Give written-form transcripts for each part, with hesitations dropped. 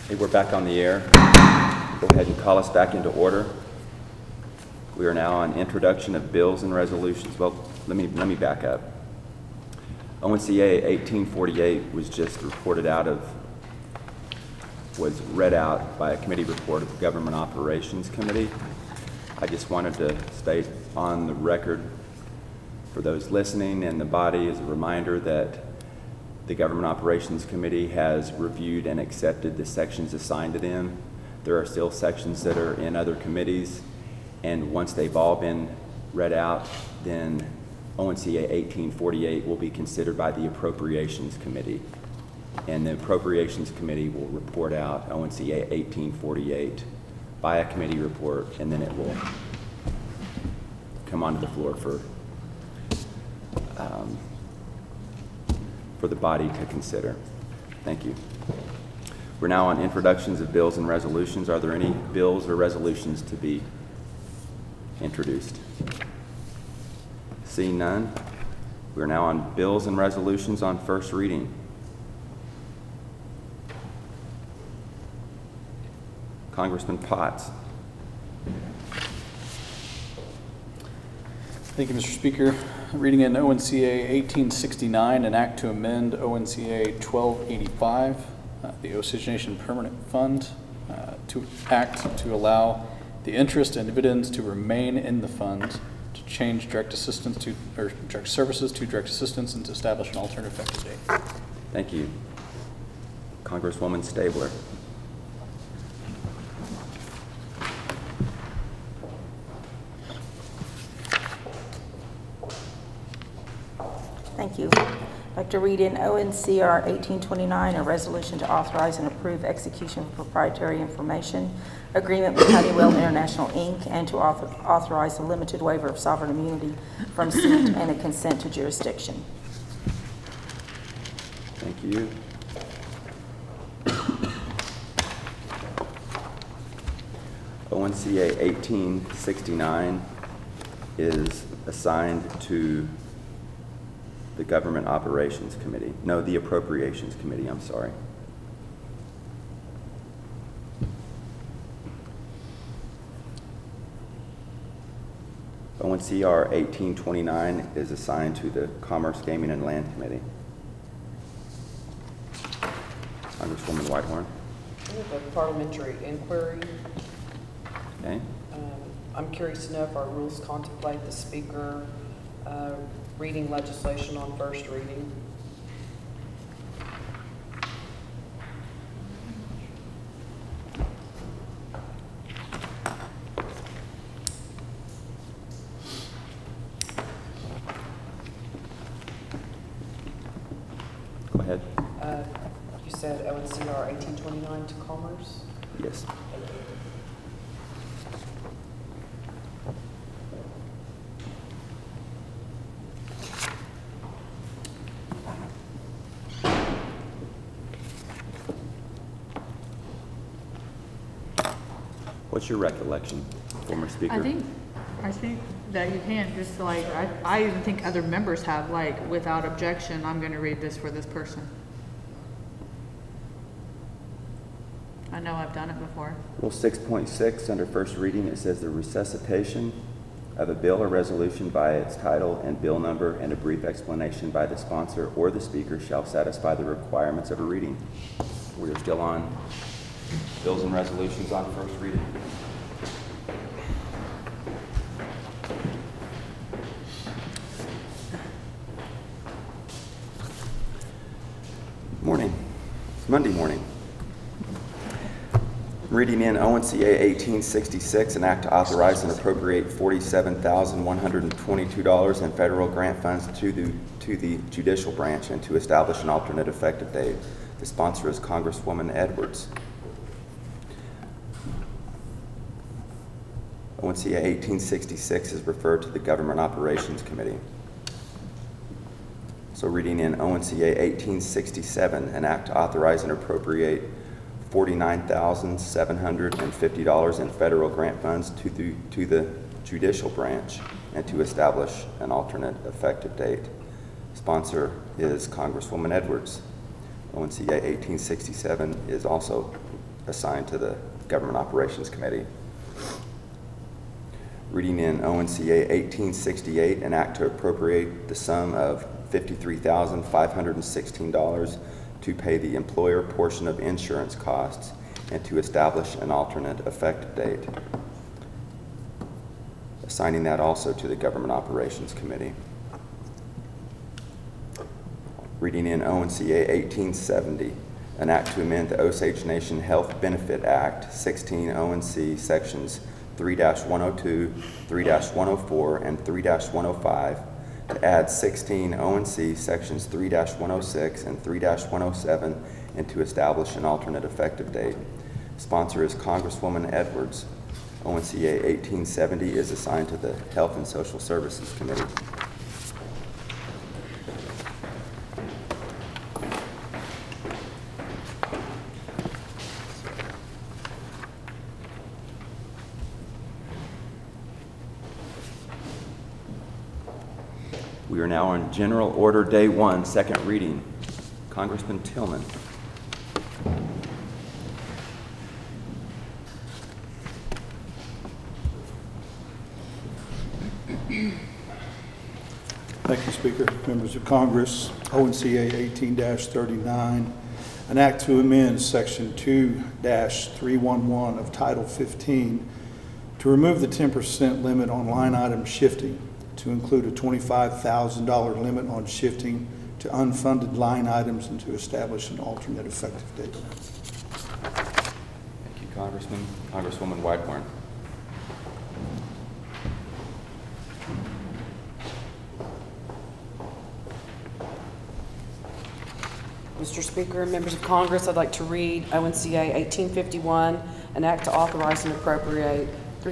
Hey, we're back on the air. Go ahead and call us back into order. We are now on introduction of bills and resolutions. Well, let me back up. ONCA 1848 was just read out by a committee report of the Government Operations Committee. I just wanted to state on the record for those listening and the body as a reminder that the Government Operations Committee has reviewed and accepted the sections assigned to them. There are still sections that are in other committees, and once they've all been read out, then ONCA 1848 will be considered by the Appropriations Committee. And the Appropriations Committee will report out ONCA 1848 by a committee report, and then it will come onto the floor for the body to consider. Thank you. We're now on introductions of bills and resolutions. Are there any bills or resolutions to be introduced? Seeing none, we're now on bills and resolutions on first reading. Congressman Potts. Thank you, Mr. Speaker. Reading in ONCA 1869, an act to amend ONCA 1285, the Osage Nation Permanent Fund, to act to allow the interest and dividends to remain in the fund, to change direct assistance to, or direct services to direct assistance, and to establish an alternate effective date. Thank you. Congresswoman Stabler. Thank you. I'd like to read in ONCR 1829, a resolution to authorize and approve execution of proprietary information agreement with Honeywell International, Inc., and to authorize a limited waiver of sovereign immunity from suit and a consent to jurisdiction. Thank you. ONCA 1869 is assigned to the Government Operations Committee. No, the Appropriations Committee, I'm sorry. ONCR 1829 is assigned to the Commerce, Gaming, and Land Committee. Congresswoman Whitehorn. We have a parliamentary inquiry. Okay. I'm curious to know if our rules contemplate the speaker reading legislation on first reading. Go ahead. You said ONCR 1829 to Commerce? Yes. What's your recollection, former speaker? I think that you can, just like, I even think other members have, like, without objection, I'm going to read this for this person. I know I've done it before. Rule 6.6, under first reading, it says the resuscitation of a bill or resolution by its title and bill number and a brief explanation by the sponsor or the speaker shall satisfy the requirements of a reading. We are still on bills and resolutions on first reading. Morning. It's Monday morning. Reading in ONCA 1866, an act to authorize and appropriate $47,122 in federal grant funds to the judicial branch and to establish an alternate effective date. The sponsor is Congresswoman Edwards. ONCA 1866 is referred to the Government Operations Committee. So reading in ONCA 1867, an act to authorize and appropriate $49,750 in federal grant funds to the judicial branch and to establish an alternate effective date. Sponsor is Congresswoman Edwards. ONCA 1867 is also assigned to the Government Operations Committee. Reading in ONCA 1868, an act to appropriate the sum of $53,516 to pay the employer portion of insurance costs and to establish an alternate effective date. Assigning that also to the Government Operations Committee. Reading in ONCA 1870, an act to amend the Osage Nation Health Benefit Act, 16 ONC sections 3-102, 3-104, and 3-105 to add 16 ONC sections 3-106 and 3-107 and to establish an alternate effective date. Sponsor is Congresswoman Edwards. ONCA 1870 is assigned to the Health and Social Services Committee. We are now on General Order Day 1, second reading. Congressman Tillman. Thank you, Speaker. Members of Congress, ONCA 18-39, an act to amend Section 2-311 of Title 15 to remove the 10% limit on line item shifting to include a $25,000 limit on shifting to unfunded line items and to establish an alternate effective date. Thank you, Congressman. Congresswoman Whitehorn. Mr. Speaker, members of Congress, I'd like to read ONCA 1851, an act to authorize and appropriate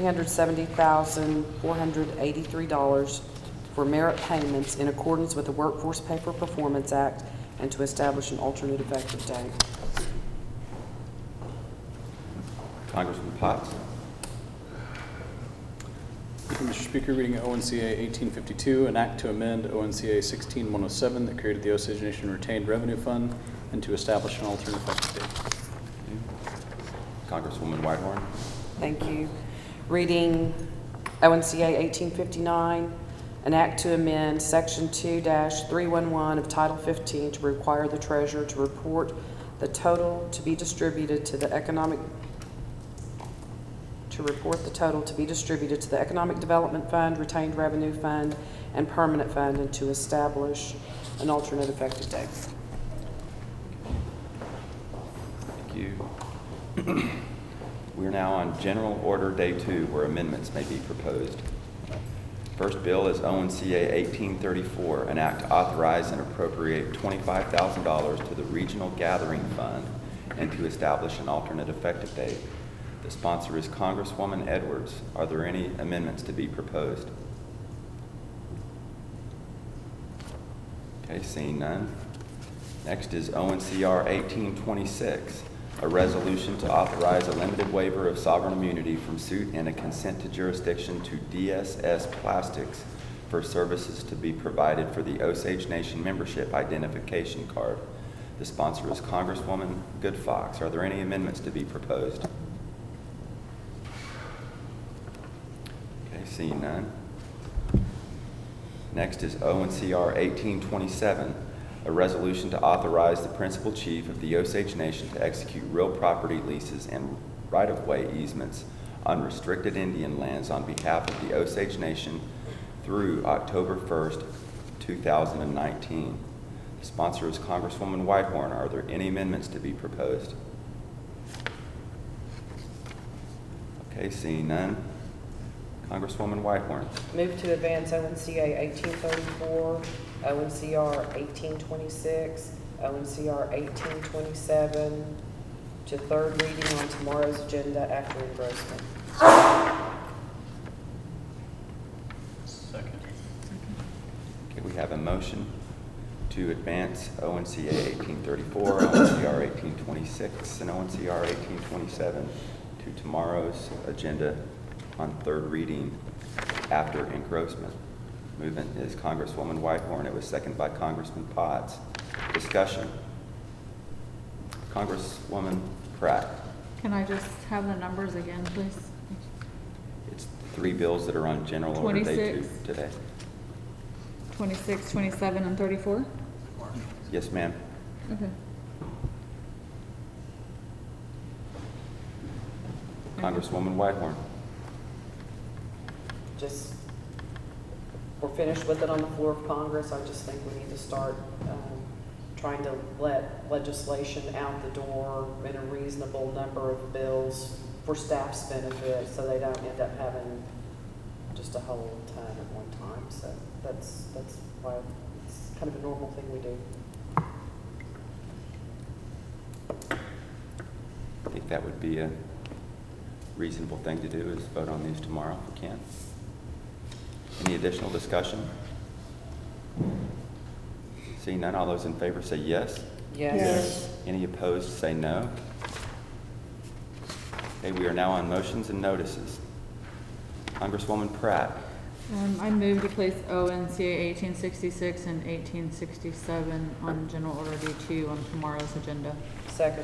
$370,483 for merit payments in accordance with the Workforce Pay for Performance Act and to establish an alternate effective date. Congressman Potts. Mr. Speaker, reading ONCA 1852, an act to amend ONCA 16107 that created the Osage Nation Retained Revenue Fund and to establish an alternate effective date. Congresswoman Whitehorn. Thank you. Reading ONCA 1859, an act to amend Section 2-311 of Title 15 to require the treasurer to report the total to be distributed to the Economic Development Fund, Retained Revenue Fund, and Permanent Fund, and to establish an alternate effective date. Thank you. We are now on General Order Day 2, where amendments may be proposed. First bill is ONCA 1834, an act to authorize and appropriate $25,000 to the Regional Gathering Fund and to establish an alternate effective date. The sponsor is Congresswoman Edwards. Are there any amendments to be proposed? Okay, seeing none. Next is ONCR 1826, a resolution to authorize a limited waiver of sovereign immunity from suit and a consent to jurisdiction to DSS Plastics for services to be provided for the Osage Nation membership identification card. The sponsor is Congresswoman Goodfox. Are there any amendments to be proposed? Okay, seeing none. Next is ONCR 1827, a resolution to authorize the principal chief of the Osage Nation to execute real property leases and right-of-way easements on restricted Indian lands on behalf of the Osage Nation through October 1st, 2019. The sponsor is Congresswoman Whitehorn. Are there any amendments to be proposed? Okay, seeing none. Congresswoman Whitehorn. Move to advance ONCA 1834, ONCR 1826, ONCR 1827 to third reading on tomorrow's agenda after engrossment. Second. Okay, we have a motion to advance ONCA 1834, ONCR 1826, and ONCR 1827 to tomorrow's agenda on third reading after engrossment. Movement is Congresswoman Whitehorn. It was seconded by Congressman Potts. Discussion. Congresswoman Pratt. Can I just have the numbers again, please? It's 3 bills that are on general order day 2 26. today. 26, 27, and 34? Yes, ma'am. Okay. Congresswoman Whitehorn. Just, we're finished with it on the floor of Congress. I just think we need to start trying to let legislation out the door in a reasonable number of bills for staff's benefit, so they don't end up having just a whole ton at one time. So that's why it's kind of a normal thing we do. I think that would be a reasonable thing to do, is vote on these tomorrow if we can. Any additional discussion? Seeing none, all those in favor say yes. Yes. Any opposed say no. Okay, we are now on motions and notices. Congresswoman Pratt. I move to place ONCA 1866 and 1867 on General Order D2 on tomorrow's agenda. Second.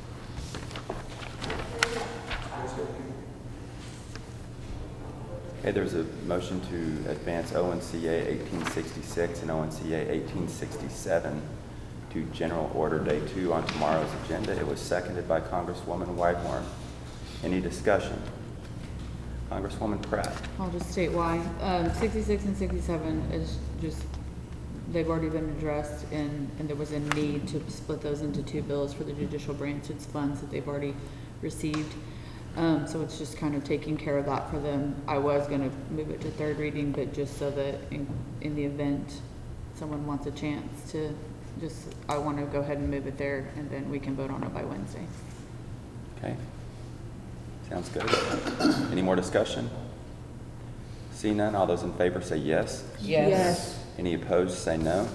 Okay, there's a motion to advance ONCA 1866 and ONCA 1867 to General Order Day 2 on tomorrow's agenda. It was seconded by Congresswoman Whitehorn. Any discussion? Congresswoman Pratt. I'll just state why. 66 and 67 is just, they've already been addressed, and there was a need to split those into 2 bills for the judicial branch. It's funds that they've already received. So it's just kind of taking care of that for them. I was going to move it to 3rd reading, but just so that in the event someone wants a chance to just, I want to go ahead and move it there, and then we can vote on it by Wednesday. Okay. Sounds good. Any more discussion? Seeing none, all those in favor say yes. Yes. Any opposed say no.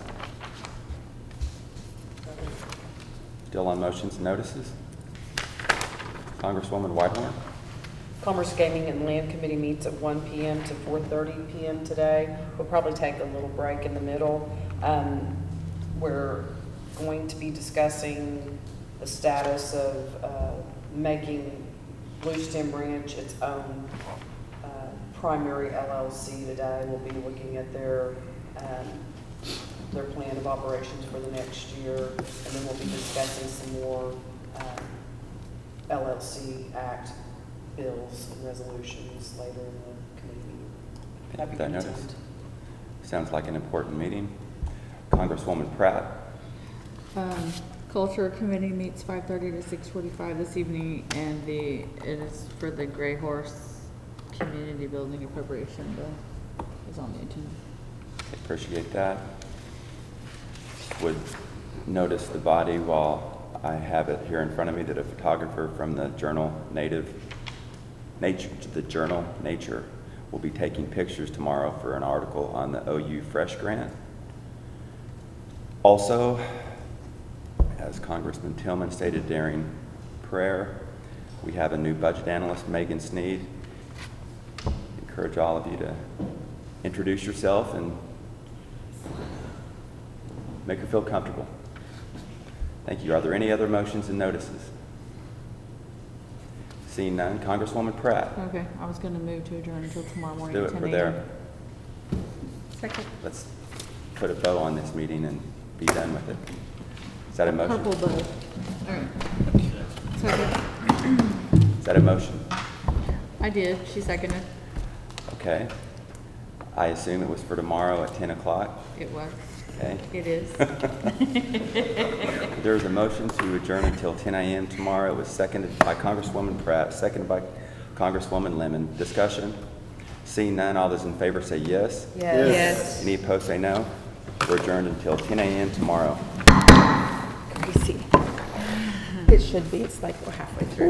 Still on motions and notices? Congresswoman Whitehorn. Commerce, Gaming, and Land Committee meets at 1 p.m. to 4:30 p.m. today. We'll probably take a little break in the middle. We're going to be discussing the status of making Blue Stem Ranch its own primary LLC today. We'll be looking at their plan of operations for the next year, and then we'll be discussing some more LLC Act bills and resolutions later in the committee meeting. Thank you for that notice. Sounds like an important meeting. Congresswoman Pratt. Culture Committee meets 5:30 to 6:45 this evening, and it is for the Gray Horse Community Building Appropriation Bill is on the agenda. Appreciate that. Would notice the body while I have it here in front of me that a photographer from the journal Nature will be taking pictures tomorrow for an article on the OU Fresh Grant. Also, as Congressman Tillman stated during prayer, we have a new budget analyst, Megan Sneed. Encourage all of you to introduce yourself and make her feel comfortable. Thank you. Are there any other motions and notices? Seeing none, Congresswoman Pratt. Okay, I was going to move to adjourn until tomorrow morning Do at it 10 for a.m. there. Second. Let's put a bow on this meeting and be done with it. Is that a motion? Purple bow. All right. Second. Is that a motion? I did. She seconded. Okay. I assume it was for tomorrow at 10 o'clock. It was. Okay. It is. There is a motion to adjourn until 10 a.m. tomorrow. It was seconded by Congresswoman Pratt, seconded by Congresswoman Lemon. Discussion? Seeing none, all those in favor say yes. Yes. Any opposed say no. We're adjourned until 10 a.m. tomorrow. Crazy. It should be. It's like we're halfway through.